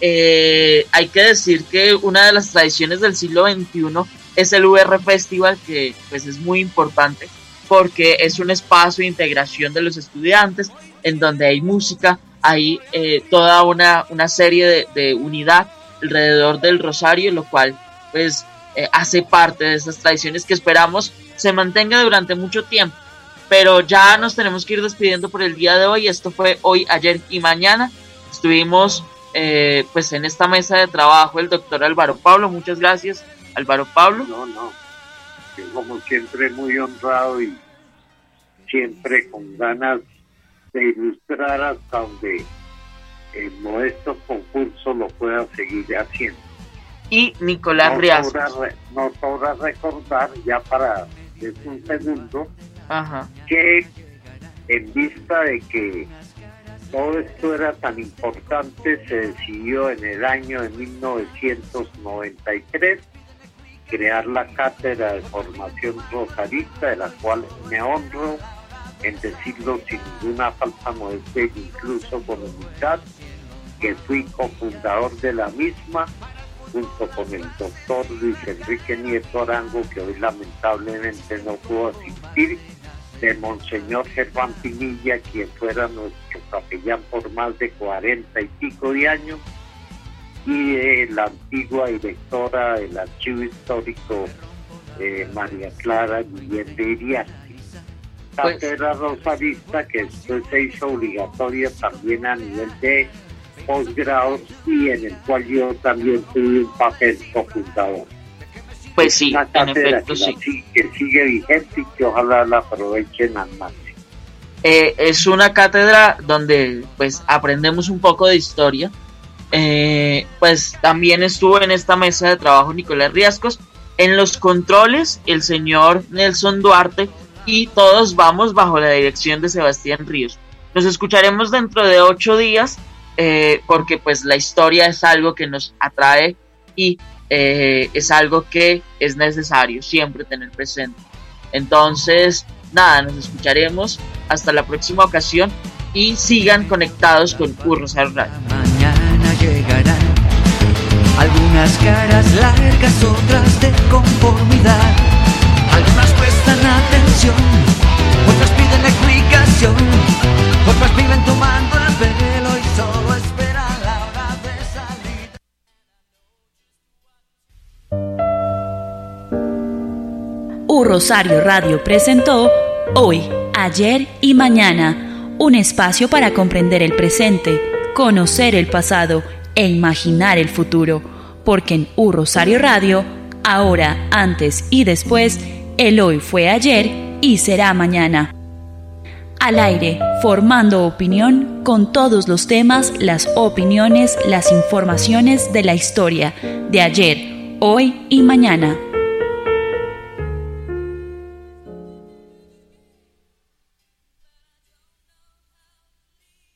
Eh, hay que decir que una de las tradiciones del siglo veintiuno es el U R Festival, que pues es muy importante porque es un espacio de integración de los estudiantes, en donde hay música, hay eh, toda una, una serie de, de unidad alrededor del Rosario, lo cual pues eh, hace parte de esas tradiciones que esperamos se mantenga durante mucho tiempo. Pero ya nos tenemos que ir despidiendo por el día de hoy. Esto fue Hoy, Ayer y Mañana. Estuvimos eh, pues en esta mesa de trabajo el doctor Álvaro Pablo. Muchas gracias, Álvaro Pablo. No, no, yo como siempre muy honrado y siempre con ganas de ilustrar hasta donde el modesto concurso lo pueda seguir haciendo. Y Nicolás no Riascos. Sobra, no sobra recordar, ya para es un segundo, Ajá. que en vista de que todo esto era tan importante, se decidió en el año de mil novecientos noventa y tres crear la Cátedra de Formación Rosarista, de la cual me honro en decirlo sin ninguna falsa modestia, incluso con humildad, que fui cofundador de la misma, junto con el doctor Luis Enrique Nieto Arango, que hoy lamentablemente no pudo asistir, de Monseñor Germán Pinilla, quien fuera nuestro capellán por más de cuarenta y pico de años, y de la antigua directora del Archivo Histórico, eh, María Clara Guillén de Iriarte. Cátedra Rosarista que después se hizo obligatoria también a nivel de posgrados y en el cual yo también tuve un papel cofundador. Pues sí, en efecto que sí. Sigue, que sigue vigente y que ojalá la aprovechen al máximo. Eh, es una cátedra donde pues aprendemos un poco de historia. Eh, pues también estuvo en esta mesa de trabajo Nicolás Riascos, en los controles el señor Nelson Duarte, y todos vamos bajo la dirección de Sebastián Ríos. Nos escucharemos dentro de ocho días, eh, porque pues la historia es algo que nos atrae y eh, es algo que es necesario siempre tener presente. Entonces, nada, nos escucharemos hasta la próxima ocasión y sigan conectados con U Rosario Radio. Mañana llegarán algunas caras largas, otras de conformidad. Algunas prestan atención, otras piden explicación, otras viven tomando el pelo y solo esperan la hora de salir. U Rosario Radio presentó Hoy, Ayer y Mañana, un espacio para comprender el presente, conocer el pasado e imaginar el futuro, porque en U Rosario Radio, ahora, antes y después, el hoy fue ayer y será mañana. Al aire, formando opinión con todos los temas, las opiniones, las informaciones de la historia de ayer, hoy y mañana.